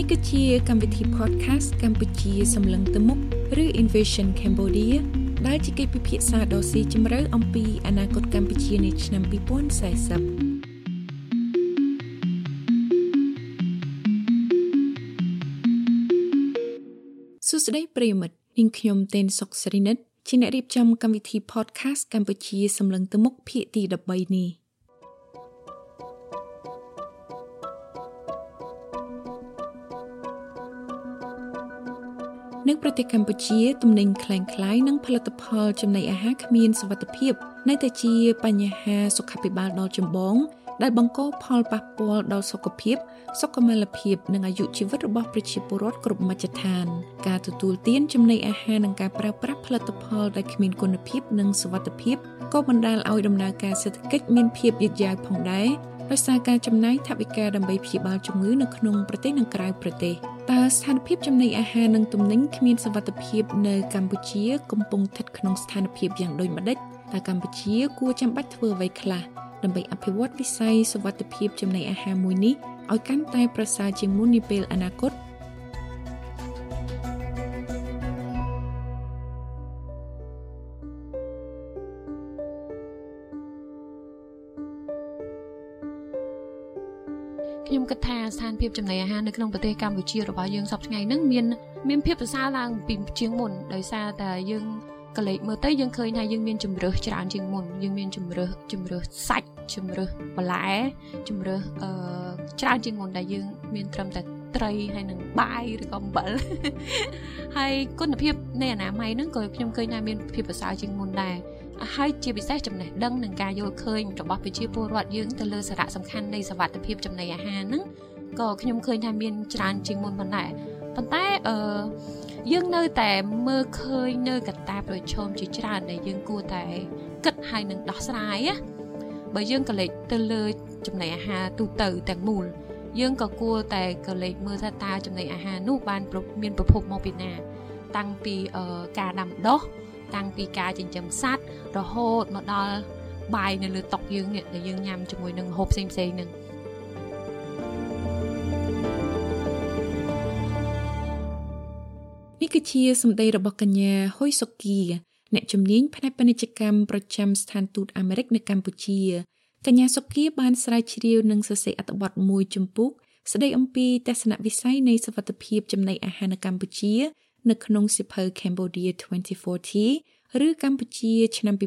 នេះគឺជាកម្មវិធី podcast កម្ពុជាសម្លឹងទៅមុខឬ Invasion Cambodia ដែលជាកិច្ចពិភាក្សាដ៏ស៊ីជម្រៅអំពីអនាគតកម្ពុជានាឆ្នាំ2040សួស្តីប្រិយមិត្តនាងខ្ញុំតេនសុកសេរីនិតជាអ្នករៀបចំកម្មវិធី podcast កម្ពុជាសម្លឹងទៅមុខភាគទី13នេះនៅប្រទេសកម្ពុជាទំនិញคล้ายៗនិងផលិតផលចំណីអាហារគ្មានសុវត្ថិភាពនៅតែជាបញ្ហាសុខាភិបាលដ៏ចម្បងដែលបង្កផលប៉ះពាល់ដល់សុខភាពសុខុមាលភាពនិងអាយុជីវិតរបស់ប្រជាពលរដ្ឋគ្រប់មជ្ឈដ្ឋានការទទួលទានចំណីអាហារនិងការប្រើប្រាស់ផលិតផលដែលគ្មានគុណភាពនិងសុវត្ថិភាពក៏បណ្ដាលឲ្យដំណើរការសេដ្ឋកិច្ចមានភាពយឺតយ៉ាវផងដែរដោយសារការចំណាយថវិកាដើម្បីព្យាបាលជំងឺនៅក្នុងប្រទេសនិងក្រៅប្រទេសតើស្ថានភាពចំណីអាហារនិងទំនិញគ្មានសុវត្ថិភាពនៅកម្ពុជាកំពុងស្ថិតក្នុងស្ថានភាពយ៉ាងដូចម្តេចតើកម្ពុជាគួរចាំបាច់ធ្វើអ្វីខ្លះដើម្បីអភិវឌ្ឍវិស័យសុវត្ថិភាពចំណីអាហារមួយនេះឲ្យកាន់តែប្រសើរជាងមុននាពេលអនាគតខ្ញុំគិតថាស្ថានភាពចំណីអាហារនៅក្នុងប្រទេសកម្ពុជារបស់យើងសប្តាហ៍ថ្ងៃហ្នឹងមានភាពប្រសើរឡើងពីជាងមុនដោយសារតែយើងក៏លេចមើលទៅយើងឃើញថាយើងមានជម្រើសច្រើនជាងមុនយើងមានជម្រើសសាច់ជម្រើសបន្លែជម្រើសច្រើនជាងមុនដែលយើងមានត្រឹមតែត្រីហើយនឹងបាយឬក៏អំបិលហើយគុណភាពនៃអនាម័យហ្នឹងក៏ខ្ញុំឃើញថាមានភាពប្រសើរជាងមុនដែរហើយជាពិសេសចំណេះដឹងនិងការយល់ឃើញរបស់ប្រជាពលរដ្ឋយើងទៅលើសារៈសំខាន់នៃសុវត្ថិភាពចំណីអាហារហ្នឹងក៏ខ្ញុំឃើញថាមានច្រើនជាងមុនប៉ុណ្ណេះប៉ុន្តែយើងនៅតែមើលឃើញនៅកត្តាប្រឈមជាច្រើនដែលយើងគួរតែគិតហើយនឹងដោះស្រាយណាបើយើងក៏លេចទៅលើចំណីអាហារទូទៅទាំងមូលយើងក៏គួរតែក៏លេចមើលថាតើចំណីអាហារនោះបានមានប្រភពមកពីណាតាំងពីការដាំដុះតាំងពីការចិញ្ចឹមសត្វរហូតមកដល់បាយនៅលើតុយើងនេះដែលយើងញ៉ាំជាមួយនឹងម្ហូបផ្សេងៗហ្នឹងនេះគឺជាសម្ដីរបស់កញ្ញាហ៊ុយសុគីអ្នកជំនាញផ្នែកពាណិជ្ជកម្មប្រចាំស្ថានទូតអាមេរិកនៅកម្ពុជាកញ្ញាសុគីបានស្រាវជ្រាវនិងសរសេរអត្ថបទមួយជំពូកស្ដីអំពីទស្សនវិស័យនៃសុវត្ថិភាពចំណីអាហារនៅកម្ពុជានៅក្នុងសៀវភៅ Cambodia 2040 ឬកម្ពុជាឆ្នាំ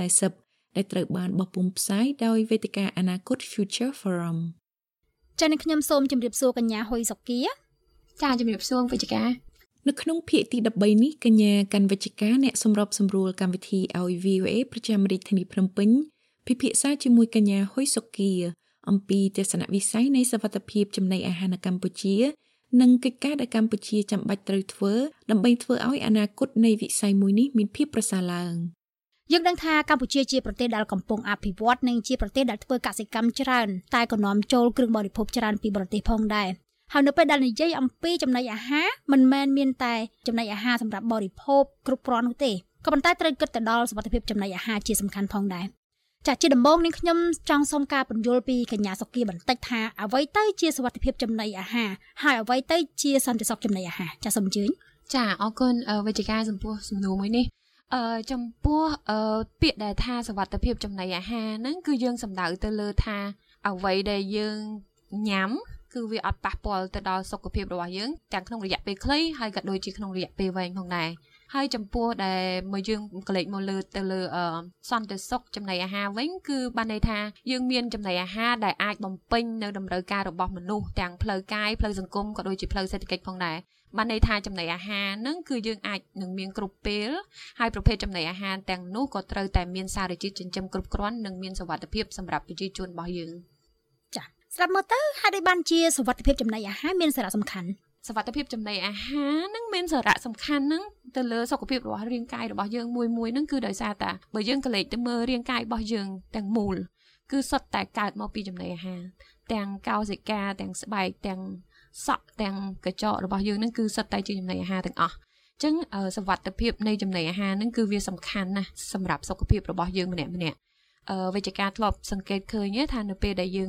2040ដែលត្រូវបានបោះពុម្ពផ្សាយដោយវេទិកាអនាគត Future Forum ចា៎នេះខ្ញុំសូមជម្រាបសួរកញ្ញាហ៊ុយសុគីចា៎ជម្រាបសួរវិជ្ជការនៅក្នុងភាគទី13នេះកញ្ញាកាន់វិជ្ជការអ្នកសម្របសម្រួលកម្មវិធីឲ្យ VOA ប្រចាំរាជធានីភ្នំពេញពិភាក្សាជាមួយកញ្ញាហ៊ុយសុគីអំពីទស្សនវិស័យនៃសុវត្ថិភាពចំណីអាហារនៅកម្ពុជានិងកិច្ចការដែលកម្ពុជាចាំបាច់ត្រូវធ្វើដើម្បីធ្វើឲ្យអនាគតនៃវិស័យមួយនេះមានភាពប្រសើរឡើងយើងដឹងថាកម្ពុជាជាប្រទេសដែលកំពុងអភិវឌ្ឍនិងជាប្រទេសដែលធ្វើកសិកម្មច្រើនតែក៏នាំចូលគ្រឿងបរិភោគច្រើនពីបរទេសផងដែរហើយនៅពេលដែលនិយាយអំពីចំណីអាហារមិនមែនមានតែចំណីអាហារសម្រាប់បរិភោគគ្រប់គ្រាន់នោះទេក៏ប៉ុន្តែត្រូវគិតទៅដល់សុវត្ថិភាពចំណីអាហារជាសំខាន់ផងដែរចា៎ជាដំបូងនេះខ្ញុំចង់សូមការពន្យល់ពីកញ្ញាសុគីបន្តិចថាអ្វីទៅជាសុវត្ថិភាពចំណីអាហារហើយអ្វីទៅជាសន្តិសុខចំណីអាហារចា៎សូមអញ្ជើញចាអរគុណវិជ្ជការចំពោះសំណួរមួយនេះចំពោះពាក្យដែលថាសុវត្ថិភាពចំណីអាហារហ្នឹងគឺយើងសំដៅទៅលើថាអ្វីដែលយើងញ៉ាំគឺវាអត់ប៉ះពាល់ទៅដល់សុខភាពរបស់យើងទាំងក្នុងរយៈពេលខ្លីហើយក៏ដូចជាក្នុងរយៈពេលវែងផងដែរហើយចំពោះដែលមកយើងកលេចមកលើទៅលើសន្តិសុខចំណីអាហារវិញគឺបានន័យថាយើងមានចំណីអាហារដែលអាចបំពេញនៅតម្រូវការរបស់មនុស្សទាំងផ្លូវកាយផ្លូវសង្គមក៏ដូចជាផ្លូវសេដ្ឋកិច្ចផងដែរបានន័យថាចំណីអាហារហ្នឹងគឺយើងអាចនឹងមានគ្រប់ពេលហើយប្រភេទចំណីអាហារទាំងនោះក៏ត្រូវតែមានសារជាតិចិញ្ចឹមគ្រប់គ្រាន់និងមានសុវត្ថិភាពសម្រាប់ប្រជាជនរបស់យើងចាស្រាប់មើលទៅហេតុអីបានជាសុវត្ថិភាពចំណីអាហារមានសារៈសំខាន់សុវត្ថិភាពចំណីអាហារហ្នឹងមានសារៈសំខាន់ហ្នឹងទៅលើសុខភាពរបស់រាងកាយរបស់យើងមួយហ្នឹងគឺដោយសារតែបើយើងកលេចទៅមើលរាងកាយរបស់យើងទាំងមូលគឺសុទ្ធតែកើតមកពីចំណីអាហារទាំងកោសិកាទាំងស្បែកទាំងសក់ទាំងកញ្ចក់របស់យើងហ្នឹងគឺសុទ្ធតែជាចំណីអាហារទាំងអស់អញ្ចឹងសុវត្ថិភាពនៃចំណីអាហារហ្នឹងគឺវាសំខាន់ណាស់សម្រាប់សុខភាពរបស់យើងម្នាក់វិជ្ជការធ្លាប់សង្កេតឃើញថានៅពេលដែលយើង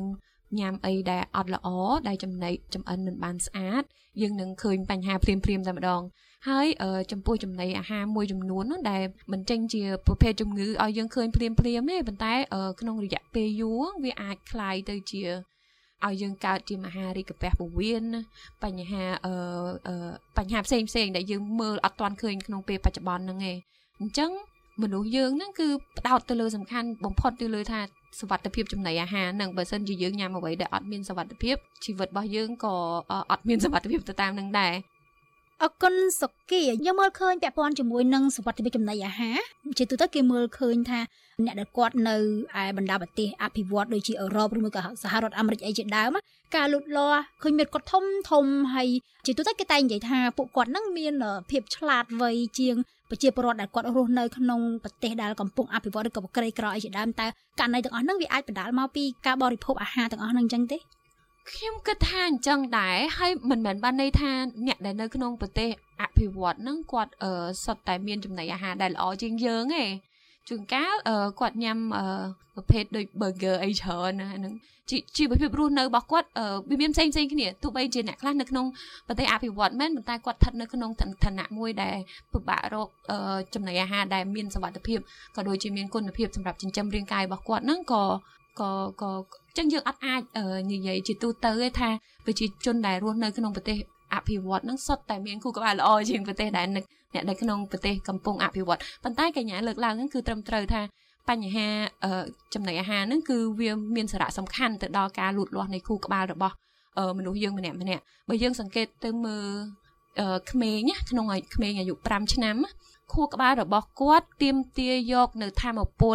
ញ៉ាំអីដែលអត់ល្អដែលចំណីចំអិនមិនបានស្អាតយើងនឹងឃើញបញ្ហាព្រាមតែម្ដងហើយចំពោះចំណីអាហារមួយចំនួននោះដែលមិនចេញជាប្រភេទជំងឺឲ្យយើងឃើញព្រាមទេប៉ុន្តែក្នុងរយៈពេលយូរវាអាចคล้ายទៅជាឲ្យយើងកើតជាមហារីកកាពះពោះវៀនបញ្ហាផ្សេងដែលយើងមើលអត់ទាន់ឃើញក្នុងពេលបច្ចុប្បន្នហ្នឹងឯងអញ្ចឹងមនុស្សយើងហ្នឹងគឺផ្ដោតទៅលើសំខាន់បំផុតទៅលើថាសុវត្ថិភាពចំណីអាហារហ្នឹងបើសិនជាយើងញ៉ាំអ្វីដែលអត់មានសុវត្ថិភាពជីវិតរបស់យើងក៏អត់មានសុវត្ថិភាពទៅតាមនឹងដែរអរគុណសុគីយើងមើលឃើញពាក់ព័ន្ធជាមួយនឹងសុវត្ថិភាពចំណីអាហារជាទូទៅគេមើលឃើញថាអ្នកដែលគាត់នៅឯបណ្ដាប្រទេសអភិវឌ្ឍដូចជាអឺរ៉ុបឬមួយក៏សហរដ្ឋអាមេរិកអីជាដើមការលូតលាស់ឃើញមានគាត់ធំហើយជាទូទៅគេតែងនិយាយថាពួកគាត់នឹងមានភាពឆ្លាតវៃជាងប្រជាពលរដ្ឋដែលគាត់រស់នៅក្នុងប្រទេសដែលកំពុងអភិវឌ្ឍឬក៏ក្រីក្រអីជាដើមតើករណីទាំងអស់ហ្នឹងវាអាចបណ្ដាលមកពីការបរិភោគអាហារទាំងអស់ហ្នឹងអញ្ចឹងទេខ្ញុំគិតថាអញ្ចឹងដែរហើយមិនមែនបានន័យថាអ្នកដែលនៅក្នុងប្រទេសអភិវឌ្ឍហ្នឹងគាត់សុទ្ធតែមានចំណីអាហារដែលល្អជាងយើងទេជួនកាលគាត់ញ៉ាំប្រភេទដូច burger អីច្រើនណាហ្នឹងជីវភាពរស់នៅរបស់គាត់វាមានផ្សេងគ្នាទោះបីជាអ្នកខ្លះនៅក្នុងប្រទេសអភិវឌ្ឍមែនប៉ុន្តែគាត់ស្ថិតនៅក្នុងឋានៈមួយដែលពិបាករកចំណីអាហារដែលមានសុវត្ថិភាពក៏ដូចជាមានគុណភាពសម្រាប់ចិញ្ចឹមរាងកាយរបស់គាត់ហ្នឹងក៏ចឹងយើងអត់អាចនិយាយជាទូទៅទេថាប្រជាជនដែលរស់នៅក្នុងប្រទេសអភិវឌ្ឍហ្នឹងសុទ្ធតែមានគូក្បាលល្អជាងប្រទេសដែលអ្នកនៅក្នុងប្រទេសកំពុងអភិវឌ្ឍប៉ុន្តែកញ្ញាលើកឡើងហ្នឹងគឺត្រឹមត្រូវថាបញ្ហាចំណីអាហារហ្នឹងគឺវាមានសារៈសំខាន់ទៅដល់ការលូតលាស់នៃខួរក្បាលរបស់មនុស្សយើងម្នាក់បើយើងសង្កេតទៅមើលក្មេងក្នុងក្មេងអាយុ5ឆ្នាំខួរក្បាលរបស់គាត់ទាមទារយកនៅថាមពល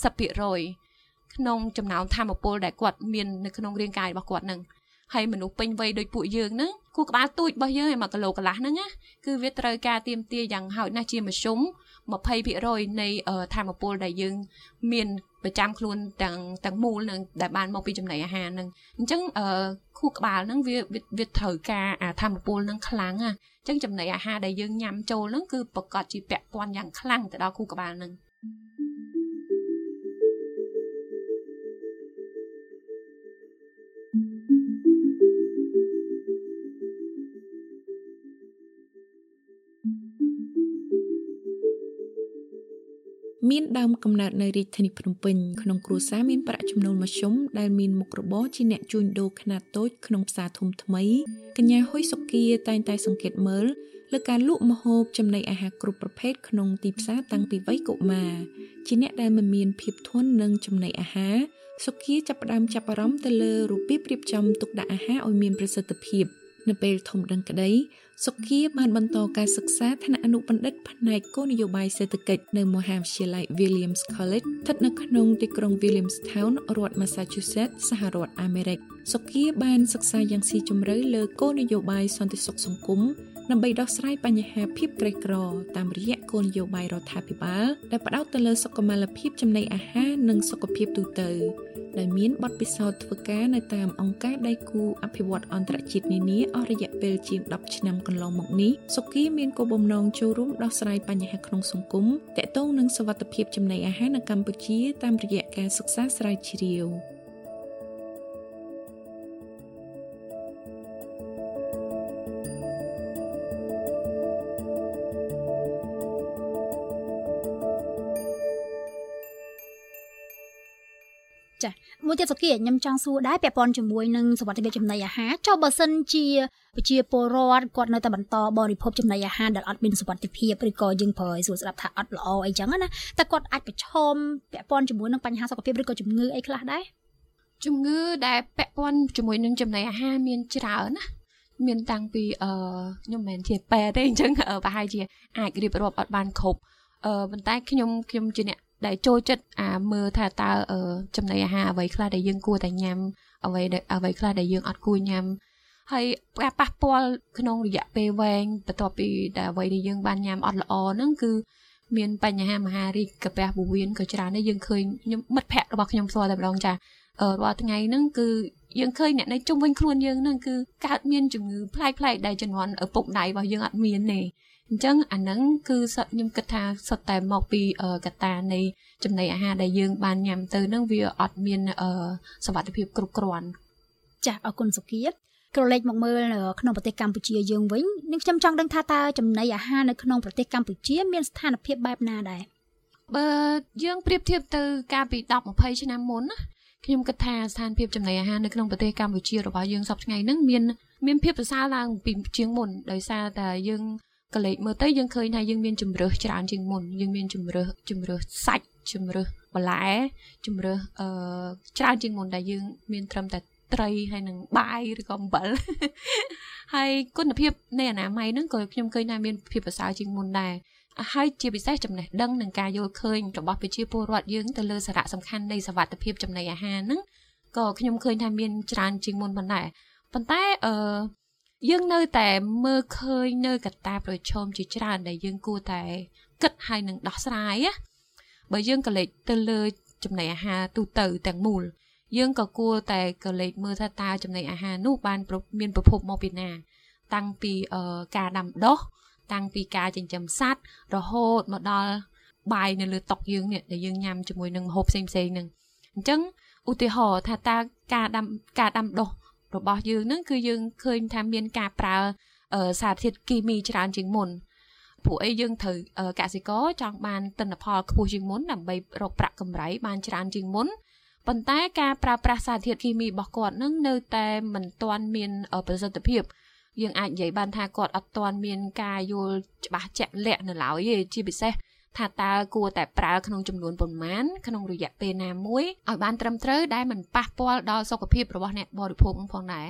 50% ក្នុងចំណោមថាមពលដែលគាត់មាននៅក្នុងរាងកាយរបស់គាត់ហ្នឹងហើយមនុស្សពេញវ័យដូចពួកយើងហ្នឹងខួរក្បាលទូចរបស់យើងឯ1គីឡូកន្លះហ្នឹងណាគឺវាត្រូវការទាមទារយ៉ាងហោចណាស់ជាមធ្យម 20% នៃថាមពលដែលយើងមានប្រចាំខ្លួនទាំងមូលនឹងដែលបានមកពីចំណីអាហារហ្នឹងអញ្ចឹងខួរក្បាលហ្នឹងវាត្រូវការថាមពលហ្នឹងខ្លាំងណាអញ្ចឹងចំណីអាហារដែលយើងញ៉ាំចូលហ្នឹងគឺប្រកាសជាពាក់ព័ន្ធយ៉ាងខ្លាំងទៅដល់ខួរក្បាលហ្នឹងមានដើមកំណើតនៅរាជធានីភ្នំពេញក្នុងគ្រួសារមានប្រាក់ចំណូលមធ្យមដែលមានមុខរបរជាអ្នកជួញដូរខ្នាតតូចក្នុងផ្សារធំថ្មីកញ្ញាហ៊ុយសុគាតែងតែសង្កេតមើលលើការលក់ម្ហូបចំណីអាហារគ្រប់ប្រភេទក្នុងទីផ្សារតាំងពីវ័យកុមារជាអ្នកដែលមិនមានភាពធន់នឹងចំណីអាហារសុគាចាប់ផ្ដើមចាប់អារម្មណ៍ទៅលើរបៀបរៀបចំទុកដាក់អាហារឲ្យមានប្រសិទ្ធភាពនៅពេលធំដឹងក្តីសុគាបានបន្តការសិក្សាថ្នាក់អនុបណ្ឌិតផ្នែកគោលនយោបាយសេដ្ឋកិច្ចនៅមហាវិទ្យាល័យ Williams College ស្ថិតនៅក្នុងទីក្រុង Williamstown រដ្ឋ Massachusetts សហរដ្ឋអាមេរិកសុគាបានសិក្សាយ៉ាងស៊ីជម្រៅលើគោលនយោបាយសន្តិសុខសង្គមដើម្បីដោះស្រាយបញ្ហាភាពក្រីក្រតាមរយៈគោលនយោបាយរដ្ឋាភិបាលដែលផ្ដោតទៅលើសុខុមាលភាពចំណីអាហារនិងសុខភាពទូទៅដែលមានបទពិសោធន៍ធ្វើការនៅតាមអង្គការដៃគូអភិវឌ្ឍអន្តរជាតិនានាអស់រយៈពេលជាង10ឆ្នាំកន្លងមកនេះសុគាមានគោលបំណងចូលរួមដោះស្រាយបញ្ហាក្នុងសង្គមទាក់ទងនឹងសុវត្ថិភាពចំណីអាហារនៅកម្ពុជាតាមរយៈការសិក្សាស្រាវជ្រាវមួយទៀតសុគាខ្ញុំចង់សួរដែរពាក់ព័ន្ធជាមួយនឹងសុវត្ថិភាពចំណីអាហារចុះបើសិនជាប្រជាពលរដ្ឋគាត់នៅតែបន្តបរិភោគចំណីអាហារដែលអត់មានសុវត្ថិភាពឬក៏យើងប្រើឲ្យស្ដាប់ថាអត់ល្អអីចឹងណាតែគាត់អាចប្រឈមពាក់ព័ន្ធជាមួយនឹងបញ្ហាសុខភាពឬក៏ជំងឺអីខ្លះដែរជំងឺដែលពាក់ព័ន្ធជាមួយនឹងចំណីអាហារមានច្រើនណាមានតាំងពីខ្ញុំមិនមែនជាពេទ្យទេអញ្ចឹងប្រហែលជាអាចរៀបរាប់អត់បានគ្រប់ប៉ុន្តែខ្ញុំជាអ្នកដែលចូលចិត្តមើលថាតើចំណីអាហារអ្វីខ្លះដែលយើងគួរតែញ៉ាំអ្វីខ្លះដែលយើងអត់គួរញ៉ាំហើយការប៉ះពាល់ក្នុងរយៈពេលវែងបន្ទាប់ពីដែលអ្វីដែលយើងបានញ៉ាំអត់ល្អហ្នឹងគឺមានបញ្ហាមហារីកកាពះពោះវៀនក៏ច្រើនដែរយើងឃើញខ្ញុំមិត្តភ័ក្តិរបស់ខ្ញុំផ្ទាល់តែម្ដងចារាល់ថ្ងៃហ្នឹងគឺយើងឃើញអ្នកនៅជុំវិញខ្លួនយើងហ្នឹងគឺកើតមានជំងឺប្លែកៗដែលជំនាន់ឪពុកម្ដាយរបស់យើងអត់មានទេអញ្ចឹងអាហ្នឹងគឺខ្ញុំគិតថាសុទ្ធតែមកពីកត្តានៃចំណីអាហារដែលយើងបានញ៉ាំទៅហ្នឹងវាអត់មានសុវត្ថិភាពគ្រប់គ្រាន់ចាអរគុណសុគាក្រឡេកមកមើលក្នុងប្រទេសកម្ពុជាយើងវិញនឹងខ្ញុំចង់ដឹងថាតើចំណីអាហារនៅក្នុងប្រទេសកម្ពុជាមានស្ថានភាពបែបណាដែរបើយើងប្រៀបធៀបទៅកាលពី10-20ឆ្នាំមុនណាខ្ញុំគិតថាស្ថានភាពចំណីអាហារនៅក្នុងប្រទេសកម្ពុជារបស់យើងសប្តាហ៍ថ្ងៃហ្នឹងមានភាពប្រសើរឡើងពីជាងមុនដោយសារតែយើងកលេចមើលទៅយើងឃើញថាយើងមានជំរើសច្រើនជាងមុនយើងមានជំរើសសាច់ជំរើសបន្លែជំរើសច្រើនជាងមុនដែលយើងមានត្រឹមតែត្រីហើយនឹងបាយឬក៏អំបិលហើយគុណភាពនៃអនាម័យហ្នឹងក៏ខ្ញុំឃើញថាមានភាពប្រសើរជាងមុនដែរហើយជាពិសេសចំណេះដឹងនិងការយល់ឃើញរបស់ប្រជាពលរដ្ឋយើងទៅលើសារៈសំខាន់នៃសុវត្ថិភាពចំណីអាហារហ្នឹងក៏ខ្ញុំឃើញថាមានច្រើនជាងមុនប៉ុណ្តែយើងនៅតែមើលឃើញនៅកត្តាប្រឈមជាច្រើនដែលយើងគួរតែគិតហើយនឹងដោះស្រាយណាបើយើងក៏លេចទៅលើចំណីអាហារទូទៅទាំងមូលយើងក៏គួរតែក៏លេចមើលថាតើចំណីអាហារនោះបានមានប្រភពមកពីណាតាំងពីការដាំដុះតាំងពីការចិញ្ចឹមសត្វរហូតមកដល់បាយនៅលើតុយើងនេះដែលយើងញ៉ាំជាមួយនឹងម្ហូបផ្សេងៗហ្នឹងអញ្ចឹងឧទាហរណ៍ថាតើការដាំដុះរបស់យើងហ្នឹងគឺយើងឃើញថាមានការប្រើសារធាតុគីមីច្រើនជាងមុនពួកអីយើងត្រូវកសិករចង់បានទិន្នផលខ្ពស់ជាងមុនដើម្បីរកប្រាក់កម្រៃបានច្រើនជាងមុនប៉ុន្តែការប្រើប្រាស់សារធាតុគីមីរបស់គាត់នឹងនៅតែមិនទាន់មានប្រសិទ្ធភាពយើងអាចនិយាយបានថាគាត់អត់ទាន់មានការយល់ច្បាស់ជាក់លាក់នៅឡើយទេជាពិសេសថាតើគួរតែប្រើក្នុងចំនួនប៉ុន្មានក្នុងរយៈពេលណាមួយឲ្យបានត្រឹមត្រូវដែលមិនប៉ះពាល់ដល់សុខភាពរបស់អ្នកបរិភោគផងដែរ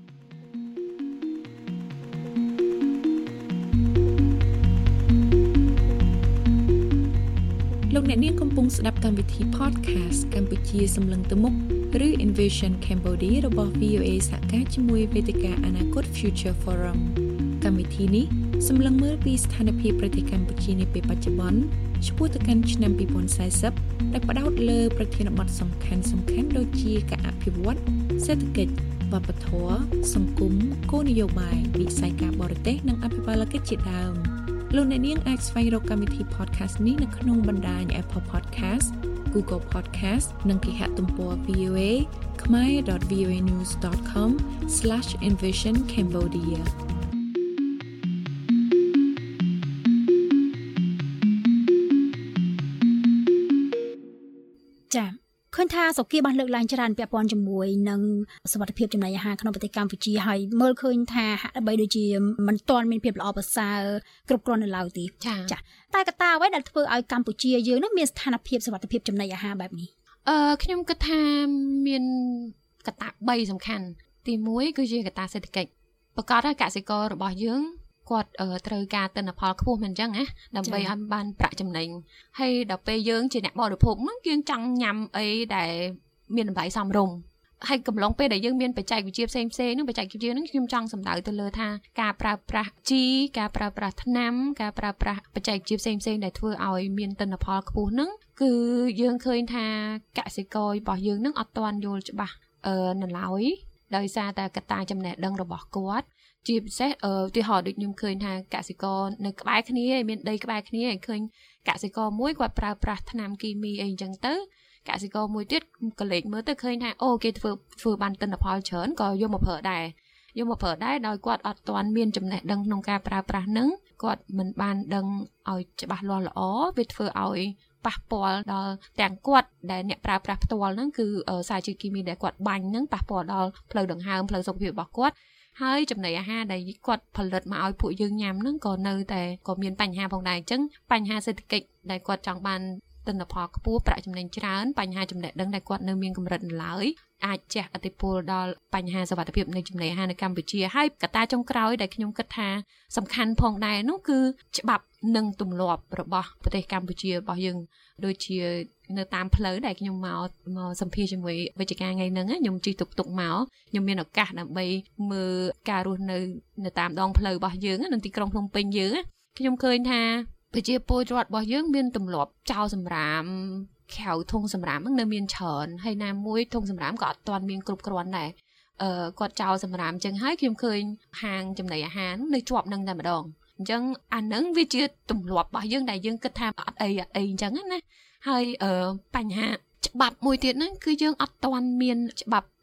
លោកអ្នកនាងកំពុងស្ដាប់កម្មវិធី podcast កម្ពុជាសម្លឹងទៅមុខឬ Envision Cambodia របស់ VOA សហការជាមួយវេទិកាអនាគត Future Forum កម្មវិធីនេះសម្លឹងមើលពីស្ថានភាពប្រទេសកម្ពុជានាពេលបច្ចុប្បន្នឆ្ពោះទៅកាន់ឆ្នាំ2040ដែលផ្ដោតលើប្រធានបទសំខាន់ៗដូចជាការអភិវឌ្ឍសេដ្ឋកិច្ចវប្បធម៌សង្គមគោលនយោបាយវិស័យការបរទេសនិងអភិបាលកិច្ចជាដើមលោកអ្នកនាងអាចស្វែងរកកម្មវិធី podcast នេះនៅក្នុងបណ្ដាញ Apple Podcast, Google Podcast និងគេហទំព័រ VOA khmer.voanews.com/envisioncambodia ឃើញថាសុគាបានលើកឡើងច្រើនពាក់ព័ន្ធជាមួយនឹងសុខភាពចំណីអាហារក្នុងប្រទេសកម្ពុជាហើយមើលឃើញថាហាក់បីដូចជាមិនទាន់មានភាពល្អប្រសើរគ្រប់គ្រាន់នៅឡើយទេចាតែកត្តាអ្វីដែលធ្វើឲ្យកម្ពុជាយើងនឹងមានស្ថានភាពសុខភាពចំណីអាហារបែបនេះខ្ញុំគិតថាមានកត្តា3សំខាន់ទី1គឺជាកត្តាសេដ្ឋកិច្ចប្រកបថាកសិកររបស់យើងគាត់ត្រូវការទិន្នផលខ្ពស់មែនអញ្ចឹងណាដើម្បីឲ្យបានប្រាក់ចំណេញហើយដល់ពេលយើងជាអ្នកបរិភោគហ្នឹងយើងចង់ញ៉ាំអីដែលមានតម្លៃសមរម្យហើយកំឡុងពេលដែលយើងមានបច្ចេកវិទ្យាផ្សេងៗហ្នឹងបច្ចេកវិទ្យាហ្នឹងខ្ញុំចង់សម្ដៅទៅលើថាការប្រើប្រាស់ជីការប្រើប្រាស់ថ្នាំការប្រើប្រាស់បច្ចេកវិទ្យាផ្សេងៗដែលធ្វើឲ្យមានទិន្នផលខ្ពស់ហ្នឹងគឺយើងឃើញថាកសិកររបស់យើងហ្នឹងអត់ទាន់យល់ច្បាស់នៅឡើយដោយសារតែកត្តាចំណេះដឹងរបស់គាត់ជាពិសេសឧទាហរណ៍ដូចខ្ញុំឃើញថាកសិករនៅក្បែរគ្នាមានដីក្បែរគ្នាហើយឃើញកសិករមួយគាត់ប្រើប្រាស់ថ្នាំគីមីអីអញ្ចឹងទៅកសិករមួយទៀតក៏លេចមើលទៅឃើញថាអូគេធ្វើបានទិន្នផលច្រើនក៏យកមកប្រើដែរដោយគាត់អត់ទាន់មានចំណេះដឹងក្នុងការប្រើប្រាស់ហ្នឹងគាត់មិនបានដឹងឲ្យច្បាស់លាស់ល្អវាធ្វើឲ្យប៉ះពាល់ដល់ទាំងគាត់ដែលអ្នកប្រើប្រាស់ផ្ទាល់ហ្នឹងគឺសារជាតិគីមីដែលគាត់បាញ់ហ្នឹងប៉ះពាល់ដល់ផ្លូវដង្ហើមផ្លូវសុខភាពរបស់គាត់ហើយចំណីអាហារដែលគាត់ផលិតមកឲ្យពួកយើងញ៉ាំហ្នឹងក៏នៅតែក៏មានបញ្ហាផងដែរអញ្ចឹងបញ្ហាសេដ្ឋកិច្ចដែលគាត់ចង់បានទិន្នផលខ្ពស់ប្រាក់ចំណេញច្រើនបញ្ហាចំណេះដឹងដែលគាត់នៅមានកម្រិតនៅឡើយអាចជះឥទ្ធិពលដល់បញ្ហាសុវត្ថិភាពនៃចំណីអាហារនៅកម្ពុជាហើយកត្តាចុងក្រោយដែលខ្ញុំគិតថាសំខាន់ផងដែរនោះគឺច្បាប់និងទម្លាប់របស់ប្រទេសកម្ពុជារបស់យើងដូចជានៅតាមផ្លូវដែលខ្ញុំមកសម្ភាសជាមួយវិជ្ជការថ្ងៃហ្នឹងខ្ញុំជិះតុកតុកមកខ្ញុំមានឱកាសដើម្បីមើលការរស់នៅតាមដងផ្លូវរបស់យើងនៅទីក្រុងភ្នំពេញយើងខ្ញុំឃើញថាប្រជាពលរដ្ឋរបស់យើងមានទម្លាប់ចោលសម្រាមខៅធុងសម្រាមហ្នឹងនៅមានច្រើនហើយណាមួយធុងសម្រាមក៏អត់ទាន់មានគ្រប់គ្រាន់ដែរគាត់ចោលសម្រាមអញ្ចឹងហើយខ្ញុំឃើញហាងចំណីអាហារនៅជាប់នឹងតែម្ដងអញ្ចឹងអាហ្នឹងវាជាទម្លាប់របស់យើងដែលយើងគិតថាអត់អីអញ្ចឹងណាហើយបញ្ហាច្បាប់មួយទៀតហ្នឹងគឺយើងអត់ទាន់មានច្បាប់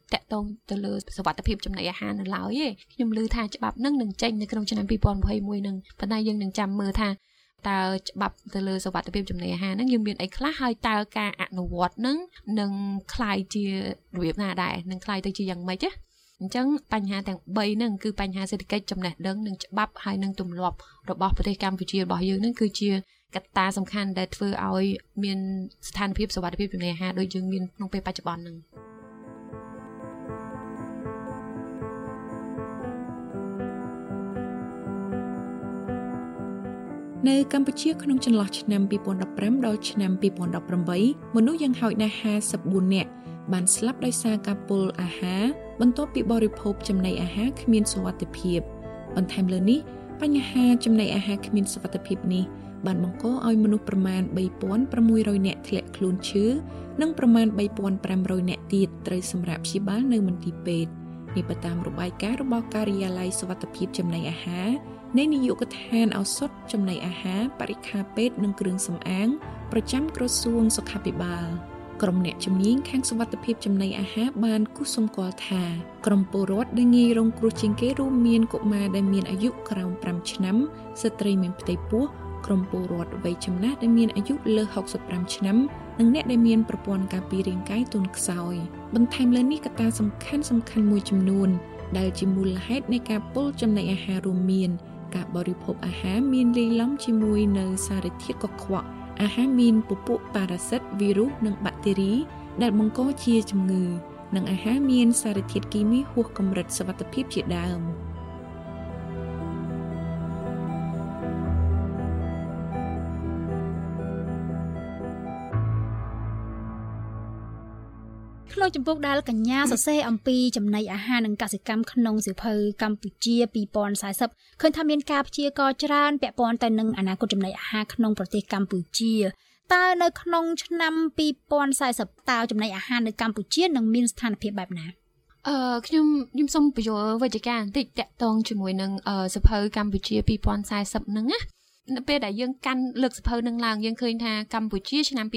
តាក់ទងទៅលើសុវត្ថិភាពចំណីអាហារនៅឡើយទេខ្ញុំឮថាច្បាប់នឹងចេញនៅក្នុងឆ្នាំ2021នឹងប៉ុន្តែយើងនឹងចាំមើលថាតើច្បាប់ទៅលើសុវត្ថិភាពចំណីអាហារហ្នឹងយើងមានអីខ្លះហើយតើការអនុវត្តហ្នឹងនឹងคล้ายជារបៀបណាដែរនឹងคล้ายទៅជាយ៉ាងម៉េចណាអញ្ចឹងបញ្ហាទាំង3ហ្នឹងគឺបញ្ហាសេដ្ឋកិច្ចចំណេះដឹងនិងច្បាប់ហើយនឹងទម្លាប់របស់ប្រទេសកម្ពុជារបស់យើងហ្នឹងគឺជាកត្តាសំខាន់ដែលធ្វើឲ្យមានស្ថានភាពសុវត្ថិភាពចំណីអាហារដូចយើងមានក្នុងពេលបច្ចុប្បន្នហ្នឹងនៅកម្ពុជាក្នុងចន្លោះឆ្នាំ2015ដល់ឆ្នាំ2018មនុស្សយ៉ាងហោចណាស់54នាក់បានស្លាប់ដោយសារការពុលអាហារបន្ទាប់ពីបរិភោគចំណីអាហារគ្មានសុវត្ថិភាពបន្ថែមលើនេះបញ្ហាចំណីអាហារគ្មានសុវត្ថិភាពនេះបានបង្កឲ្យមនុស្សប្រមាណ 3600 នាក់ធ្លាក់ខ្លួនឈឺនិងប្រមាណ 3500 នាក់ទៀតត្រូវសម្រាប់ព្យាបាលនៅមន្ទីរពេទ្យនេះបើតាមរបាយការណ៍របស់ការិយាល័យសុវត្ថិភាពចំណីអាហារនៃនាយកដ្ឋានឱសថចំណីអាហារបរិក្ខារពេទ្យនិងគ្រឿងសម្អាងប្រចាំក្រសួងសុខាភិបាលក្រុមអ្នកជំនាញខាងសុវត្ថិភាពចំណីអាហារបានគូសសម្គាល់ថាក្រុមពលរដ្ឋដែលងាយរងគ្រោះជាងគេរួមមានកុមារដែលមានអាយុក្រោម5ឆ្នាំស្ត្រីមានផ្ទៃពោះក្រុមពលរដ្ឋវ័យចំណាស់ដែលមានអាយុលើស65ឆ្នាំនិងអ្នកដែលមានប្រព័ន្ធការពាររាងកាយទន់ខ្សោយបន្ថែមលើនេះកត្តាសំខាន់មួយចំនួនដែលជាមូលហេតុនៃការពុលចំណីអាហាររួមមានការបរិភោគអាហារមានលាយឡំជាមួយនៅសារធាតុកខ្វក់អាហារមានពពួកប៉ារ៉ាស៊ីតវីរុសនិងបាក់តេរីដែលបង្កជាជំងឺនិងអាហារមានសារធាតុគីមីហួសកម្រិតសុវត្ថិភាពជាដើមក្នុងចំពោះដែលកញ្ញាសរសេរអំពីចំណីអាហារនិងកសិកម្មក្នុងសៀវភៅកម្ពុជា2040ឃើញថាមានការព្យាករណ៍ច្រើនពាក់ព័ន្ធទៅនឹងអនាគតចំណីអាហារក្នុងប្រទេសកម្ពុជាតើនៅក្នុងឆ្នាំ2040តើចំណីអាហារនៅកម្ពុជានឹងមានស្ថានភាពបែបណាខ្ញុំសូមបញ្យល់វិជ្ជាការបន្តិចតាក់ទងជាមួយនឹងសៀវភៅកម្ពុជា2040ហ្នឹងណានៅពេលដែលយើងកាន់លើកសៀវភៅនឹងឡើងយើងឃើញថាកម្ពុជាឆ្នាំ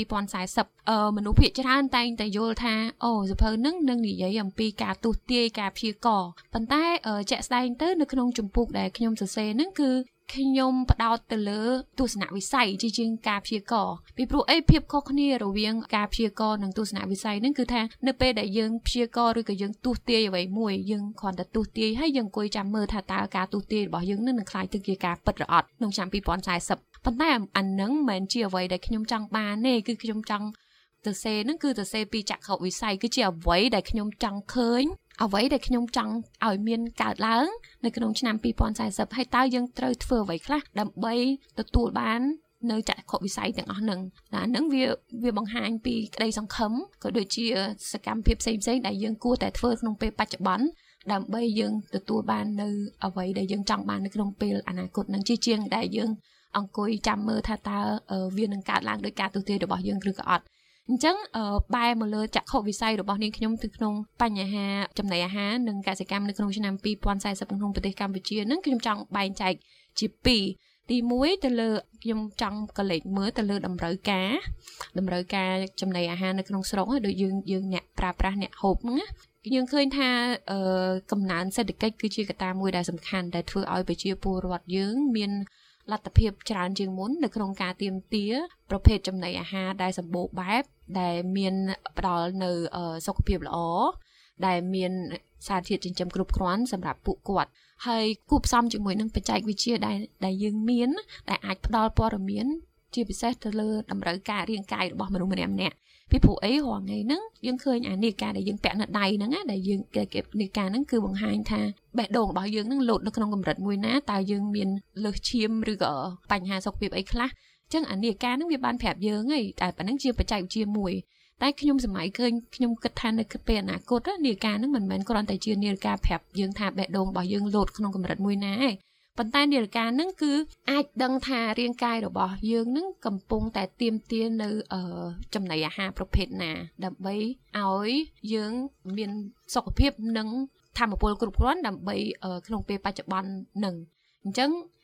2040មនុស្សភាគច្រើនតែងតែយល់ថាសៀវភៅនឹងនឹងនិយាយអំពីការទស្សន៍ទាយការព្យាករណ៍ប៉ុន្តែជាក់ស្ដែងទៅនៅក្នុងជំពូកដែលខ្ញុំសរសេរហ្នឹងគឺខ្ញុំផ្ដោតទៅលើទស្សនវិស័យជាងការព្យាករណ៍ពីព្រោះភាពខុសគ្នារវាងការព្យាករណ៍និងទស្សនវិស័យហ្នឹងគឺថានៅពេលដែលយើងព្យាករណ៍ឬក៏យើងទស្សន៍ទាយអ្វីមួយយើងគ្រាន់តែទស្សន៍ទាយហើយយើងអង្គុយចាំមើលថាតើការទស្សន៍ទាយរបស់យើងនឹងคล้ายទៅជាការពិតឬអត់ក្នុងឆ្នាំ2040ប៉ុន្តែអាហ្នឹងមិនមែនជាអ្វីដែលខ្ញុំចង់បានទេគឺខ្ញុំចង់ទៅសេហ្នឹងគឺទៅសេពីចក្ខុវិស័យគឺជាអ្វីដែលខ្ញុំចង់ឃើញអ្វីដែលខ្ញុំចង់ឲ្យមានកើតឡើងនៅក្នុងឆ្នាំ2040ហើយតើយើងត្រូវធ្វើអ្វីខ្លះដើម្បីទទួលបាននៅចក្ខុវិស័យទាំងអស់ហ្នឹងអាហ្នឹងវាបង្ហាញពីក្តីសង្ឃឹមក៏ដូចជាសកម្មភាពផ្សេងៗដែលយើងគួរតែធ្វើក្នុងពេលបច្ចុប្បន្នដើម្បីយើងទទួលបាននៅអ្វីដែលយើងចង់បាននៅក្នុងពេលអនាគតហ្នឹងជាងដែលយើងអង្គុយចាំមើលថាតើវានឹងកើតឡើងដោយការទស្សន៍ទាយរបស់យើងឬក៏អត់អញ្ចឹងបែរមកលើចក្ខុវិស័យរបស់នាងខ្ញុំទៅក្នុងបញ្ហាចំណីអាហារនិងកសិកម្មនៅក្នុងឆ្នាំ2040ក្នុងប្រទេសកម្ពុជានឹងខ្ញុំចង់បែងចែកជា2ទី1ទៅលើខ្ញុំចង់កលេចមើលទៅលើតម្រូវការចំណីអាហារនៅក្នុងស្រុកដូចយើងអ្នកប្រើប្រាស់អ្នកហូបហ្នឹងណាយើងឃើញថាកំណើនសេដ្ឋកិច្ចគឺជាកត្តាមួយដែលសំខាន់ដែលធ្វើឲ្យប្រជាពលរដ្ឋយើងមានលទ្ធភាពច្រើនជាងមុននៅក្នុងការទាមទារប្រភេទចំណីអាហារដែលសម្បូរបែបដែលមានផ្ដល់នៅសុខភាពល្អដែលមានសារធាតុចិញ្ចឹមគ្រប់គ្រាន់សម្រាប់ពួកគាត់ហើយគូផ្សំជាមួយនឹងបច្ចេកវិទ្យាដែលយើងមានដែលអាចផ្ដល់ព័ត៌មានជាពិសេសទៅលើតម្រូវការរាងកាយរបស់មនុស្សម្នាក់ពីព្រោះរាល់ថ្ងៃហ្នឹងយើងឃើញអានាការដែលយើងពាក់នៅដៃហ្នឹងណាដែលយើងនាការហ្នឹងគឺបង្ហាញថាបេះដូងរបស់យើងហ្នឹងលោតនៅក្នុងកម្រិតមួយណាតើយើងមានលើសឈាមឬក៏បញ្ហាសុខភាពអីខ្លះអញ្ចឹងអានាការហ្នឹងវាបានប្រាប់យើងហីតែប៉ណ្ណឹងជាបច្ចេកវិទ្យាមួយតែខ្ញុំសម័យឃើញខ្ញុំគិតថានៅពេលអនាគតនាការហ្នឹងមិនមែនគ្រាន់តែជានាការប្រាប់យើងថាបេះដូងរបស់យើងលោតក្នុងកម្រិតមួយណាទេប៉ុន្តែនាឡិកាហ្នឹងគឺអាចដឹងថារាងកាយរបស់យើងហ្នឹងកំពុងតែទាមទារនៅចំណីអាហារប្រភេទណាដើម្បីឲ្យយើងមានសុខភាពនិងធម៌ពលគ្រប់គ្រាន់ដើម្បីក្នុងពេលបច្ចុប្បន្នហ្នឹងអញ្ចឹង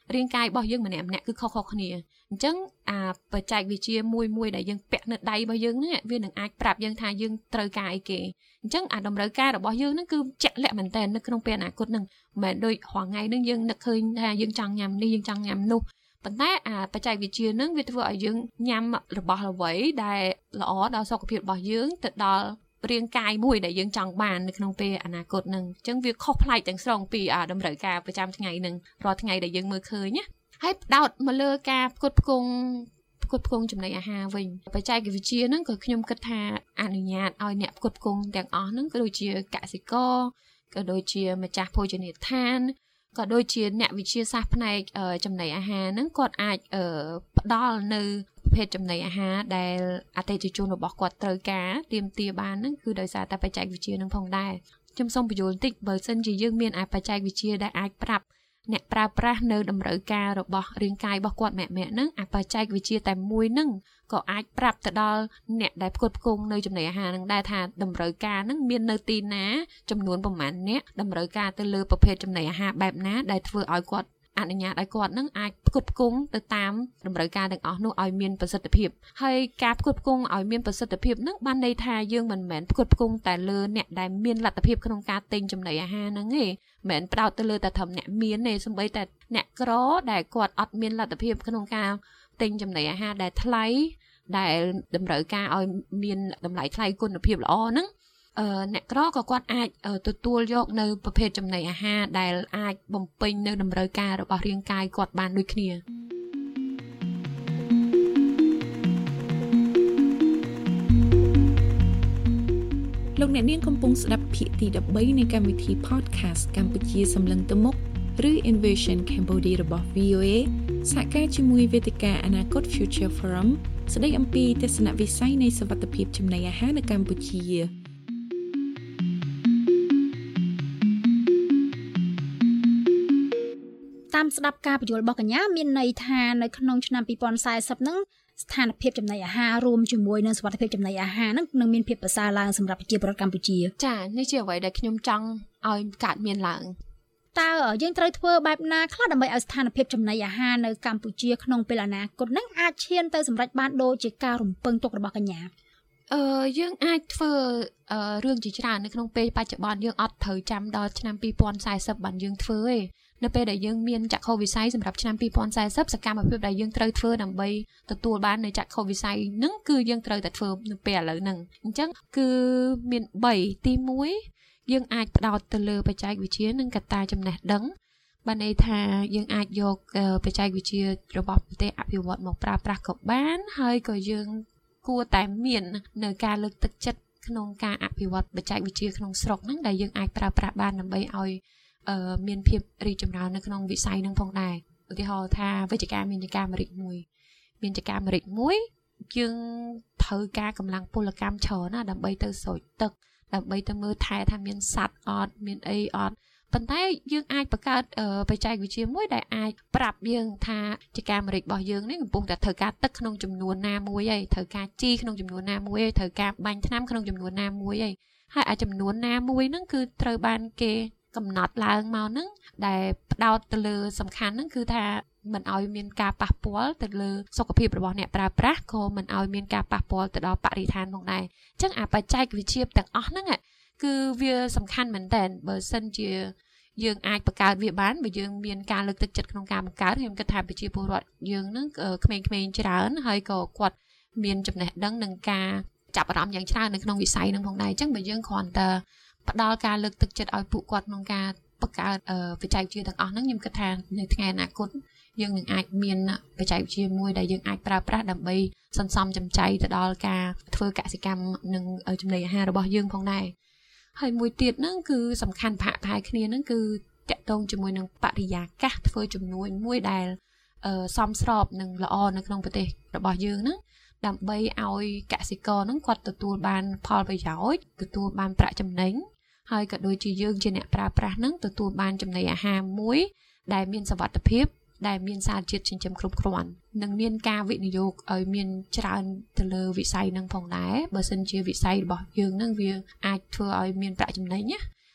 រាងកាយរបស់យើងម្នាក់គឺខុសៗគ្នាអញ្ចឹងបច្ចេកវិទ្យាមួយដែលយើងពាក់នៅដៃរបស់យើងហ្នឹងវានឹងអាចប្រាប់យើងថាយើងត្រូវការអីគេអញ្ចឹងតម្រូវការរបស់យើងហ្នឹងគឺជាក់លាក់មែនតើនៅក្នុងពេលអនាគតហ្នឹងមិនមែនដូចរាល់ថ្ងៃហ្នឹងយើងនឹកឃើញថាយើងចង់ញ៉ាំនេះយើងចង់ញ៉ាំនោះប៉ុន្តែបច្ចេកវិទ្យាហ្នឹងវាធ្វើឲ្យយើងញ៉ាំរបស់អ្វីដែលល្អដល់សុខភាពរបស់យើងទៅដល់រាងកាយមួយដែលយើងចង់បាននៅក្នុងពេលអនាគតហ្នឹងអញ្ចឹងវាខុសប្លែកទាំងស្រុងពីតម្រូវការប្រចាំថ្ងៃហ្នឹងរាល់ថ្ងៃដែលយើងមើលឃើញណាហើយផ្ដោតមកលើការផ្គត់ផ្គង់ចំណីអាហារវិញបច្ចេកវិទ្យាហ្នឹងក៏ខ្ញុំគិតថាអនុញ្ញាតឲ្យអ្នកផ្គត់ផ្គង់ទាំងអស់ហ្នឹងក៏ដូចជាកសិករក៏ដូចជាម្ចាស់ភោជនីយដ្ឋានក៏ដូចជាអ្នកវិទ្យាសាស្ត្រផ្នែកចំណីអាហារហ្នឹងគាត់អាចផ្ដល់នៅប្រភេទចំណីអាហារដែលអតិថិជនរបស់គាត់ត្រូវការទាមទារបានហ្នឹងគឺដោយសារតែបច្ចេកវិទ្យាហ្នឹងផងដែរខ្ញុំសូមបញ្យល់បន្តិចបើសិនជាយើងមានបច្ចេកវិទ្យាដែលអាចប្រាប់អ្នកប្រើប្រាស់នៅតម្រូវការរបស់រាងកាយរបស់គាត់ម្នាក់ៗហ្នឹងបច្ចេកវិទ្យាតែមួយហ្នឹងក៏អាចប្រាប់ទៅដល់អ្នកដែលផ្គត់ផ្គង់នៅចំណីអាហារហ្នឹងដែរថាតម្រូវការហ្នឹងមាននៅទីណាចំនួនប្រមាណអ្នកតម្រូវការទៅលើប្រភេទចំណីអាហារបែបណាដែលធ្វើឲ្យគាត់អនុញ្ញាតឲ្យគាត់នឹងអាចផ្គត់ផ្គង់ទៅតាមតម្រូវការទាំងអស់នោះឲ្យមានប្រសិទ្ធភាពហើយការផ្គត់ផ្គង់ឲ្យមានប្រសិទ្ធភាពនឹងបានន័យថាយើងមិនមែនផ្គត់ផ្គង់តែលើអ្នកដែលមានលទ្ធភាពក្នុងការទិញចំណីអាហារហ្នឹងទេមិនមែនផ្ដោតទៅលើតែត្រឹមអ្នកមានទេសូម្បីតែអ្នកក្រដែលគាត់អត់មានលទ្ធភាពក្នុងការទិញចំណីអាហារដែលថ្លៃដែលតម្រូវការឲ្យមានតម្លៃថ្លៃគុណភាពល្អហ្នឹងអ្នកក្រក៏គាត់អាចទទួលយកនៅប្រភេទចំណីអាហារដែលអាចបំពេញនៅតម្រូវការរបស់រាងកាយគាត់បានដូចគ្នាលោកអ្នកនាងកំពុងស្ដាប់ភាគទី13នៃកម្មវិធី Podcast កម្ពុជាសម្លឹងទៅមុខឬ Innovation Cambodia របស់ VOA សហការជាមួយវេទិកាអនាគត Future Forum ស្ដីអំពីទស្សនវិស័យនៃសុវត្ថិភាពចំណីអាហារនៅកម្ពុជាតាមស្ដាប់ការបញ្យល់របស់កញ្ញាមានន័យថានៅក្នុងឆ្នាំ2040ហ្នឹងស្ថានភាពចំណីអាហាររួមជាមួយនឹងសុវត្ថិភាពចំណីអាហារហ្នឹងនឹងមានភាពប្រសើរឡើងសម្រាប់ប្រជាពលរដ្ឋកម្ពុជាចានេះជាអ្វីដែលខ្ញុំចង់ឲ្យកើតមានឡើងតើយើងត្រូវធ្វើបែបណាខ្លះដើម្បីឲ្យស្ថានភាពចំណីអាហារនៅកម្ពុជាក្នុងពេលអនាគតហ្នឹងអាចឈានទៅសម្រេចបានដូចជាការរំពឹងទុករបស់កញ្ញាយើងអាចធ្វើរឿងជាច្រើននៅក្នុងពេលបច្ចុប្បន្នយើងអត់ត្រូវចាំដល់ឆ្នាំ2040បានយើងធ្វើទេនៅពេលដែលយើងមានចក្ខុវិស័យសម្រាប់ឆ្នាំ2040សកម្មភាពដែលយើងត្រូវធ្វើដើម្បីទទួលបាននៅចក្ខុវិស័យហ្នឹងគឺយើងត្រូវតែធ្វើនៅពេលឥឡូវហ្នឹងអញ្ចឹងគឺមាន3ទី1យើងអាចផ្ដោតទៅលើបច្ចេកវិទ្យានិងកត្តាចំណេះដឹងបានន័យថាយើងអាចយកបច្ចេកវិទ្យារបស់ប្រទេសអភិវឌ្ឍមកប្រើប្រាស់ក៏បានហើយក៏យើងគួរតែមាននៅការលើកទឹកចិត្តក្នុងការអភិវឌ្ឍបច្ចេកវិទ្យាក្នុងស្រុកហ្នឹងដែលយើងអាចប្រើប្រាស់បានដើម្បីឲ្យមានភាពរីកចម្រើននៅក្នុងវិស័យហ្នឹងផងដែរឧទាហរណ៍ថាវិជ្ជាការមានចការអាមេរិកមួយយើងត្រូវការកម្លាំងពលកម្មច្រើនណាដើម្បីទៅស្រោចទឹកដើម្បីទៅមើលថែថាមានសត្វអត់មានអីអត់ប៉ុន្តែយើងអាចបង្កើតបច្ចេកវិទ្យាមួយដែលអាចប្រាប់យើងថាចការអាមេរិករបស់យើងនេះកំពុងតែត្រូវការទឹកក្នុងចំនួនណាមួយហើយត្រូវការជីក្នុងចំនួនណាមួយហើយត្រូវការបាញ់ថ្នាំក្នុងចំនួនណាមួយហើយចំនួនណាមួយហ្នឹងគឺត្រូវបានគេកំណត់ឡើងមកហ្នឹងដែលផ្ដោតទៅលើសំខាន់ហ្នឹងគឺថាមិនឲ្យមានការប៉ះពាល់ទៅលើសុខភាពរបស់អ្នកប្រើប្រាស់ក៏មិនឲ្យមានការប៉ះពាល់ទៅដល់បរិស្ថានផងដែរអញ្ចឹងបច្ចេកវិទ្យាទាំងអស់ហ្នឹងគឺវាសំខាន់មែនតើបើសិនជាយើងអាចបង្កើតវាបានបើយើងមានការលើកទឹកចិត្តក្នុងការបង្កើតខ្ញុំគិតថាប្រជាពលរដ្ឋយើងហ្នឹងក្មេងៗច្រើនហើយក៏គាត់មានចំណេះដឹងនិងការចាប់អារម្មណ៍យ៉ាងច្រើននៅក្នុងវិស័យហ្នឹងផងដែរអញ្ចឹងបើយើងគ្រាន់តែផ្ដល់ការលើកទឹកចិត្តឲ្យពួកគាត់ក្នុងការបង្កើតបច្ចេកវិទ្យាទាំងអស់ហ្នឹងខ្ញុំគិតថានៅថ្ងៃអនាគតយើងនឹងអាចមានបច្ចេកវិទ្យាមួយដែលយើងអាចប្រើប្រាស់ដើម្បីសន្សំសំចៃទៅដល់ការធ្វើកសិកម្មនិងចំណីអាហាររបស់យើងផងដែរហើយមួយទៀតហ្នឹងគឺសំខាន់ប្រហែលគ្នាហ្នឹងគឺតាក់ទងជាមួយនឹងបរិយាកាសធ្វើជំនួញមួយដែលសមស្របនិងល្អនៅក្នុងប្រទេសរបស់យើងហ្នឹងដើម្បីឲ្យកសិករហ្នឹងគាត់ទទួលបានផលប្រយោជន៍ទទួលបានប្រាក់ចំណេញហើយក៏ដូចជាយើងជាអ្នកប្រើប្រាស់ហ្នឹងទទួលបានចំណីអាហារមួយដែលមានសុវត្ថិភាពដែលមានសារជាតិចិញ្ចឹមគ្រប់គ្រាន់និងមានការវិនិយោគឲ្យមានច្រើនទៅលើវិស័យហ្នឹងផងដែរបើសិនជាវិស័យរបស់យើងហ្នឹងវាអាចធ្វើឲ្យមានប្រាក់ចំណេញណា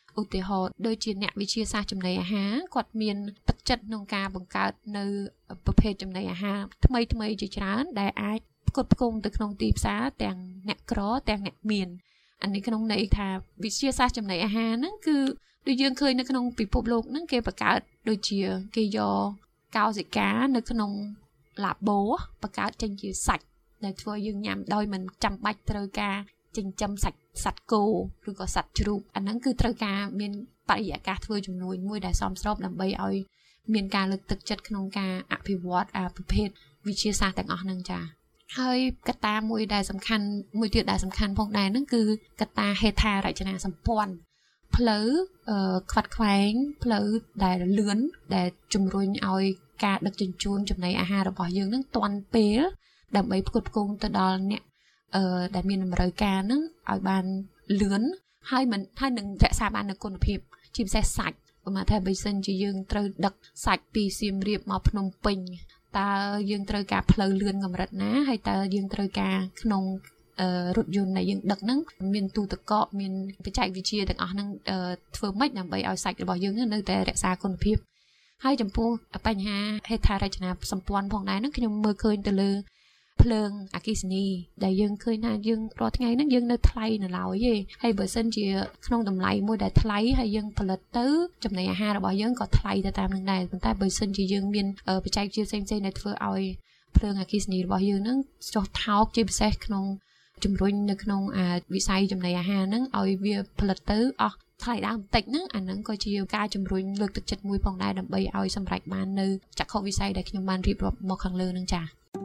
ឧទាហរណ៍ដូចជាអ្នកវិទ្យាសាស្ត្រចំណីអាហារគាត់មានទឹកចិត្តក្នុងការបង្កើតនៅប្រភេទចំណីអាហារថ្មីៗជាច្រើនដែលអាចផ្គត់ផ្គង់ទៅក្នុងទីផ្សារទាំងអ្នកក្រទាំងអ្នកមានអានេះក្នុងន័យថាវិទ្យាសាស្ត្រចំណីអាហារហ្នឹងគឺដូចយើងឃើញនៅក្នុងពិភពលោកហ្នឹងគេបង្កើតដូចជាគេយកកោសិកានៅក្នុងឡាបូបង្កើតចេញជាសាច់ដែលធ្វើយើងញ៉ាំដោយមិនចាំបាច់ត្រូវការចិញ្ចឹមសាច់សត្វគោឬក៏សត្វជ្រូកអាហ្នឹងគឺត្រូវការមានបរិយាកាសធ្វើជំនួយមួយដែលសមស្របដើម្បីឲ្យមានការលើកទឹកចិត្តក្នុងការអភិវឌ្ឍប្រភេទវិទ្យាសាស្ត្រទាំងអស់ហ្នឹងចាហើយកត្តាមួយដែលសំខាន់មួយទៀតដែលសំខាន់ផងដែរហ្នឹងគឺកត្តាហេដ្ឋារចនាសម្ព័ន្ធផ្លូវខ្វាត់ខ្វែងផ្លូវដែលលឿនដែលជំរុញឲ្យការដឹកជញ្ជូនចំណីអាហាររបស់យើងហ្នឹងទាន់ពេលដើម្បីផ្គត់ផ្គង់ទៅដល់អ្នកដែលមានតម្រូវការហ្នឹងឲ្យបានលឿនហើយនឹងរក្សាបាននូវគុណភាពជាពិសេសសាច់ប្រហែលថាបើសិនជាយើងត្រូវដឹកសាច់ពីសៀមរាបមកភ្នំពេញតើយើងត្រូវការផ្លូវលឿនកម្រិតណាហើយតើយើងត្រូវការក្នុងរថយន្តដែលយើងដឹកហ្នឹងមានទូទឹកកកមានបច្ចេកវិទ្យាទាំងអស់ហ្នឹងធ្វើម៉េចដើម្បីឲ្យសាច់របស់យើងនៅតែរក្សាគុណភាពហើយចំពោះបញ្ហាហេដ្ឋារចនាសម្ព័ន្ធផងដែរហ្នឹងខ្ញុំមើលឃើញទៅលើភ្លើងអគ្គិសនីដែលយើងឃើញថាយើងរាល់ថ្ងៃហ្នឹងយើងនៅថ្លៃនៅឡើយទេហើយបើសិនជាក្នុងតម្លៃមួយដែលថ្លៃហើយយើងផលិតទៅចំណីអាហាររបស់យើងក៏ថ្លៃទៅតាមនឹងដែរប៉ុន្តែបើសិនជាយើងមានបច្ចេកវិទ្យាផ្សេងៗដែលធ្វើឲ្យភ្លើងអគ្គិសនីរបស់យើងហ្នឹងចុះថោកជាពិសេសក្នុងជំរុញនៅក្នុងវិស័យចំណីអាហារហ្នឹងឲ្យវាផលិតទៅអស់ថ្លៃដើមបន្តិចហ្នឹងអាហ្នឹងក៏ជាការជំរុញលើកទឹកចិត្តមួយផងដែរដើម្បីឲ្យសម្រេចបាននៅចក្ខុវិស័យដែលខ្ញុំបានរៀបរាប់មកខាងលើហ្នឹងចា៎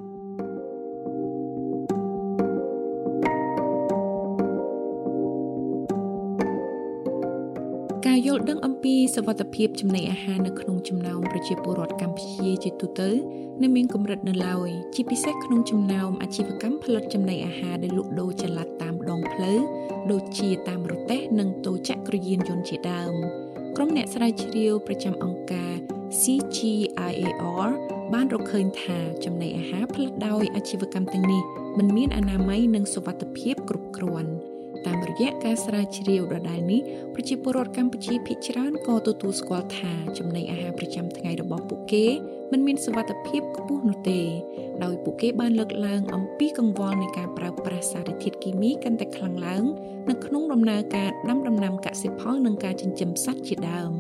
ការយល់ដឹងអំពីសុវត្ថិភាពចំណីអាហារនៅក្នុងចំណោមប្រជាពលរដ្ឋកម្ពុជាជាទូទៅនៅមានកម្រិតនៅឡើយជាពិសេសក្នុងចំណោមអាជីវកម្មផលិតចំណីអាហារដែលលក់ដូរចល័តតាមដងផ្លូវដូចជាតាមរទេះនិងតូចក្រយានយន្តជាដើមក្រុមអ្នកស្រាវជ្រាវប្រចាំអង្គការ CGIAR បានរកឃើញថាចំណីអាហារផលិតដោយអាជីវកម្មទាំងនេះមិនមានអនាម័យនិងសុវត្ថិភាពគ្រប់គ្រាន់តាមរយៈការស្រាវជ្រាវដដែលនេះប្រជាពលរដ្ឋកម្ពុជាភាគច្រើនក៏ទទួលស្គាល់ថាចំណីអាហារប្រចាំថ្ងៃរបស់ពួកគេមិនមានសុវត្ថិភាពខ្ពស់នោះទេដោយពួកគេបានលើកឡើងអំពីកង្វល់នៃការប្រើប្រាស់សារធាតុគីមីកាន់តែខ្លាំងឡើងនៅក្នុងដំណើរការដាំដំណាំកសិផលនិងការចិញ្ចឹមសត្វជាដើម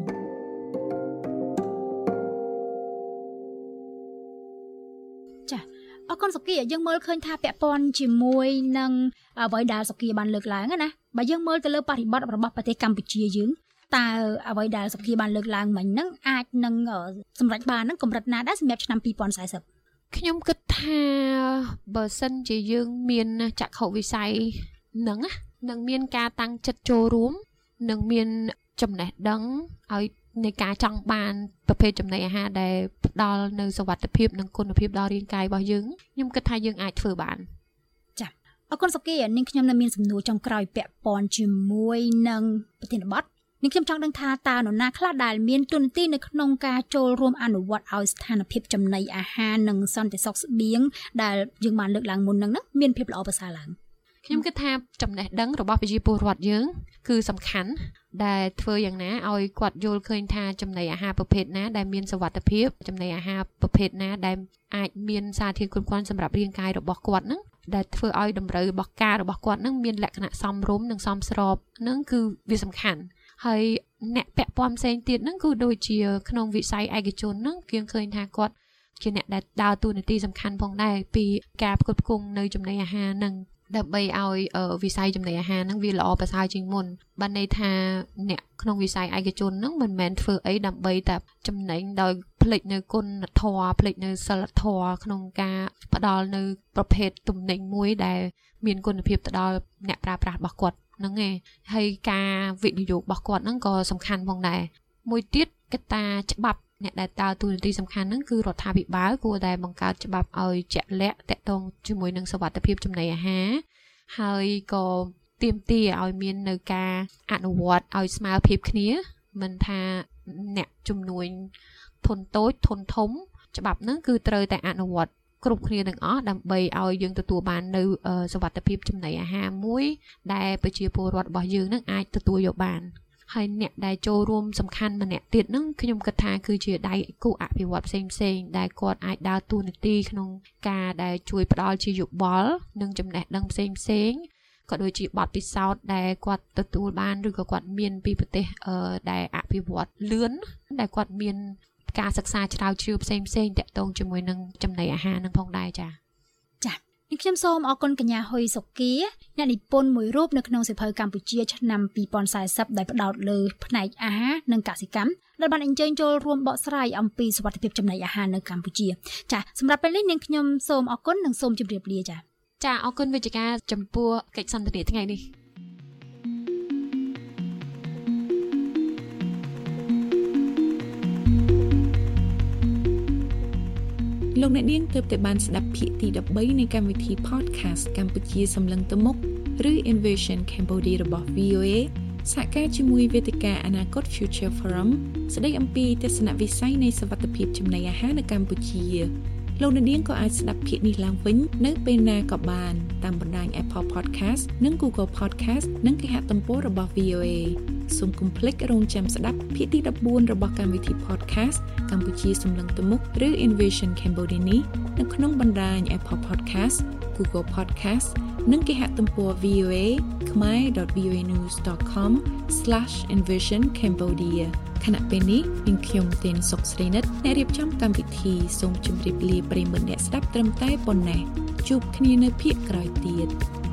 ចា៎អរគុណសុគីយើងមើលឃើញថាពាក់ព័ន្ធជាមួយនឹងអ្វីដែលសុគីបានលើកឡើងណាបើយើងមើលទៅលើបរិបទរបស់ប្រទេសកម្ពុជាយើងតើអ្វីដែលសុគីបានលើកឡើងមិញហ្នឹងអាចនឹងសម្រេចបាននឹងកម្រិតណាដែរសម្រាប់ឆ្នាំ2040 ខ្ញុំគិតថាបើសិនជាយើងមានចក្ខុវិស័យហ្នឹងនឹងមានការតាំងចិត្តចូលរួមនឹងមានចំណេះដឹងឲ្យនៃការចង់បានប្រភេទចំណីអាហារដែលផ្ដល់នៅសុវត្ថិភាពនិងគុណភាពដល់រាងកាយរបស់យើងខ្ញុំគិតថាយើងអាចធ្វើបានចា៎អរគុណសុគីនាងខ្ញុំនៅមានសំណួរចុងក្រោយពាក់ព័ន្ធជាមួយនឹងប្រធានបទនាងខ្ញុំចង់ដឹងថាតើនរណាខ្លះដែលមានទូនាទីនៅក្នុងការចូលរួមអនុវត្តឲ្យស្ថានភាពចំណីអាហារនិងសន្តិសុខស្បៀងដែលយើងបានលើកឡើងមុនហ្នឹងមានភាពល្អប្រសើរឡើងខ្ញុំគិតថាចំណេះដឹងរបស់ប្រជាពលរដ្ឋយើងគឺសំខាន់ដែលធ្វើយ៉ាងណាឲ្យគាត់យល់ឃើញថាចំណីអាហារប្រភេទណាដែលមានសុវត្ថិភាពចំណីអាហារប្រភេទណាដែលអាចមានសារធាតុគ្រប់គ្រាន់សម្រាប់រាងកាយរបស់គាត់ហ្នឹងដែលធ្វើឲ្យតម្រូវរបស់ការរបស់គាត់ហ្នឹងមានលក្ខណៈសមរម្យនិងសមស្របហ្នឹងគឺវាសំខាន់ហើយអ្នកពាក់ព័ន្ធផ្សេងទៀតហ្នឹងគឺដូចជាក្នុងវិស័យឯកជនហ្នឹងយើងឃើញថាគាត់ជាអ្នកដែលដើរតួនាទីសំខាន់ផងដែរពីការផ្គត់ផ្គង់នៅចំណីអាហារហ្នឹងដើម្បីឲ្យវិស័យចំណីអាហារហ្នឹងវាល្អប្រសើរជាងមុនបានន័យថាអ្នកក្នុងវិស័យឯកជនហ្នឹងមិនមែនធ្វើអីដើម្បីតែចំណេញដោយផ្លេចនៅគុណធម៌ផ្លេចនៅសិលធម៌ក្នុងការផ្ដល់នៅប្រភេទទំនិញមួយដែលមានគុណភាពទៅដល់អ្នកប្រើប្រាស់របស់គាត់ហ្នឹងឯងហើយការវិនិយោគរបស់គាត់ហ្នឹងក៏សំខាន់ផងដែរមួយទៀតកត្តាច្បាប់អ្នកដែលដើរតួនាទីសំខាន់ហ្នឹងគឺរដ្ឋាភិបាលគួរតែបង្កើតច្បាប់ឲ្យជាក់លាក់តាក់ទងជាមួយនឹងសុវត្ថិភាពចំណីអាហារហើយក៏ទាមទារឲ្យមាននៅការអនុវត្តឲ្យស្មើភាពគ្នាមិនថាអ្នកជំនួញធនតូចធនធំច្បាប់ហ្នឹងគឺត្រូវតែអនុវត្តគ្រប់គ្នាទាំងអស់ដើម្បីឲ្យយើងទទួលបាននៅសុវត្ថិភាពចំណីអាហារមួយដែលប្រជាពលរដ្ឋរបស់យើងនឹងអាចទទួលយកបានហើយអ្នកដែលចូលរួមសំខាន់ម្នាក់ទៀតហ្នឹងខ្ញុំគិតថាគឺជាដៃគូអភិវឌ្ឍផ្សេងៗដែលគាត់អាចដើរតួនាទីក្នុងការដែលជួយផ្ដល់ជាយោបល់និងចំណេះដឹងផ្សេងៗក៏ដូចជាបទពិសោធន៍ដែលគាត់ទទួលបានឬក៏គាត់មានពីប្រទេសដែលអភិវឌ្ឍលឿនដែលគាត់មានការសិក្សាជ្រាវជ្រាវផ្សេងៗតាក់ទងជាមួយនឹងចំណីអាហារនឹងផងដែរចា៎នេះខ្ញុំសូមអរគុណកញ្ញាហ៊ុយសុគាអ្នកនិពន្ធមួយរូបនៅក្នុងសៀវភៅកម្ពុជាឆ្នាំ2040ដែលផ្ដោតលើផ្នែកអាហារនិងកសិកម្មដែលបានអញ្ជើញចូលរួមបកស្រាយអំពីសុវត្ថិភាពចំណីអាហារនៅកម្ពុជាចាសម្រាប់ពេលនេះនាងខ្ញុំសូមអរគុណនិងសូមជម្រាបលាចាអរគុណវិជ្ជការចំពោះកិច្ចសន្ទនាថ្ងៃនេះលោកអ្នកនាងទើបតែបានស្ដាប់ភាគទី13នៃកម្មវិធី podcast កម្ពុជាសម្លឹងទៅមុខឬ Innovation Cambodia របស់ VOA សហការជាមួយវេទិកាអនាគត Future Forum ស្ដីអំពីទស្សនវិស័យនៃសុវត្ថិភាពចំណីអាហារនៅកម្ពុជាលោកអ្នកនាងក៏អាចស្ដាប់ភាគនេះឡើងវិញនៅពេលណាក៏បានតាមបណ្ដាញ Apple Podcast និង Google Podcast និងគេហទំព័ររបស់ VOA សូមកុំភ្លេចរងចាំស្ដាប់ភាគទី14របស់កម្មវិធី podcast កម្ពុជាសម្លឹងទៅមុខឬ Innovation Cambodia នេះនៅក្នុងបណ្ដាញ Apple Podcast, Google Podcast និងគេហទំព័រ VOA khmer.voanews.com/innovationcambodia ខណៈពេលនេះនាងខ្ញុំទេនសុកស្រីនិតអ្នករៀបចំកម្មវិធីសូមជម្រាបលាប្រិយមិត្តអ្នកស្ដាប់ត្រឹមតែប៉ុណ្ណេះជួបគ្នានៅភាគក្រោយទៀត